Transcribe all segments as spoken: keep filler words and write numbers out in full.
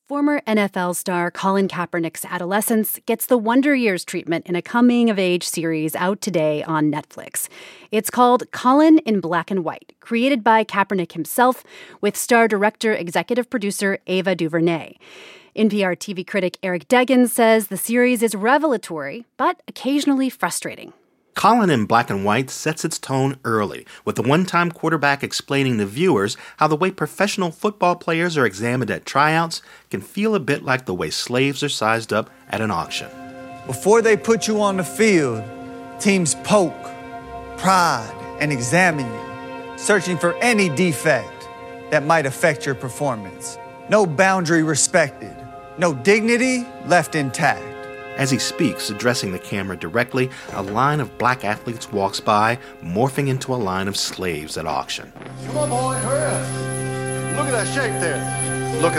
Former N F L star Colin Kaepernick's adolescence gets the Wonder Years treatment in a coming-of-age series out today on Netflix. It's called Colin in Black and White, created by Kaepernick himself, with star director executive producer Ava DuVernay. N P R T V critic Eric Deggans says the series is revelatory, but occasionally frustrating. Colin in Black and White sets its tone early, with the one-time quarterback explaining to viewers how the way professional football players are examined at tryouts can feel a bit like the way slaves are sized up at an auction. Before they put you on the field, teams poke, prod, and examine you, searching for any defect that might affect your performance. No boundary respected, no dignity left intact. As he speaks, addressing the camera directly, a line of black athletes walks by, morphing into a line of slaves at auction. Come on, boy, hurry up. Look at that shape there. Look at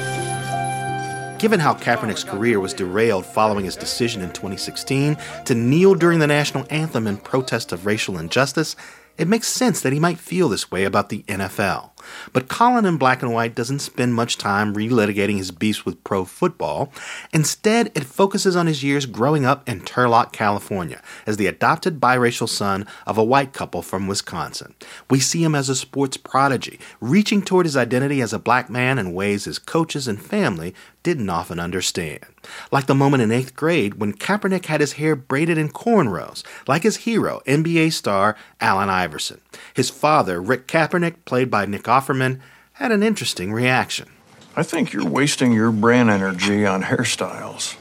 this. Given how Kaepernick's career was derailed following his decision in twenty sixteen to kneel during the national anthem in protest of racial injustice, it makes sense that he might feel this way about the N F L. But Colin in Black and White doesn't spend much time relitigating his beefs with pro football. Instead, it focuses on his years growing up in Turlock, California, as the adopted biracial son of a white couple from Wisconsin. We see him as a sports prodigy, reaching toward his identity as a black man in ways his coaches and family didn't often understand. Like the moment in eighth grade when Kaepernick had his hair braided in cornrows, like his hero, N B A star Allen Iverson. His father, Rick Kaepernick, played by Nick Offerman, had an interesting reaction. I think you're wasting your brain energy on hairstyles.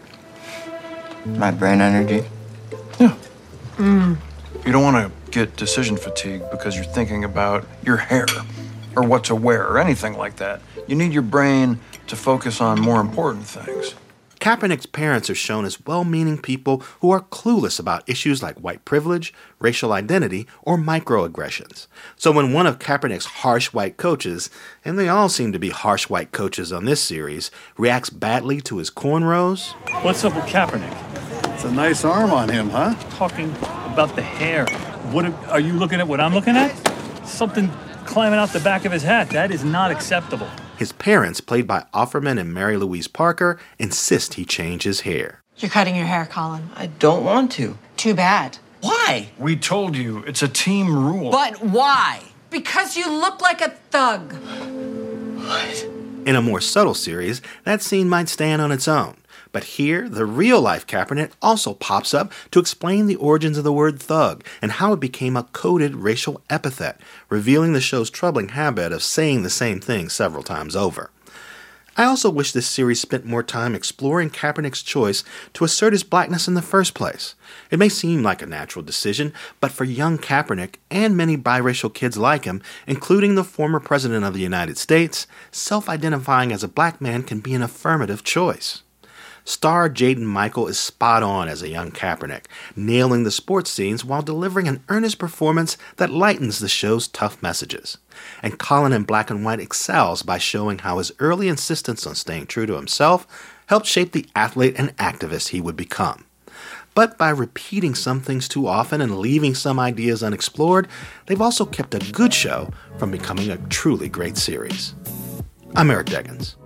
My brain energy? Yeah. Mm. You don't want to get decision fatigue because you're thinking about your hair or what to wear or anything like that. You need your brain to focus on more important things. Kaepernick's parents are shown as well-meaning people who are clueless about issues like white privilege, racial identity, or microaggressions. So when one of Kaepernick's harsh white coaches, and they all seem to be harsh white coaches on this series, reacts badly to his cornrows... What's up with Kaepernick? It's a nice arm on him, huh? Talking about the hair. What are you looking at what I'm looking at? Something climbing out the back of his hat. That is not acceptable. His parents, played by Offerman and Mary Louise Parker, insist he change his hair. You're cutting your hair, Colin. I don't want to. Too bad. Why? We told you, it's a team rule. But why? Because you look like a thug. What? In a more subtle series, that scene might stand on its own. But here, the real-life Kaepernick also pops up to explain the origins of the word thug and how it became a coded racial epithet, revealing the show's troubling habit of saying the same thing several times over. I also wish this series spent more time exploring Kaepernick's choice to assert his blackness in the first place. It may seem like a natural decision, but for young Kaepernick and many biracial kids like him, including the former president of the United States, self-identifying as a black man can be an affirmative choice. Star Jaden Michael is spot on as a young Kaepernick, nailing the sports scenes while delivering an earnest performance that lightens the show's tough messages. And Colin in Black and White excels by showing how his early insistence on staying true to himself helped shape the athlete and activist he would become. But by repeating some things too often and leaving some ideas unexplored, they've also kept a good show from becoming a truly great series. I'm Eric Deggans.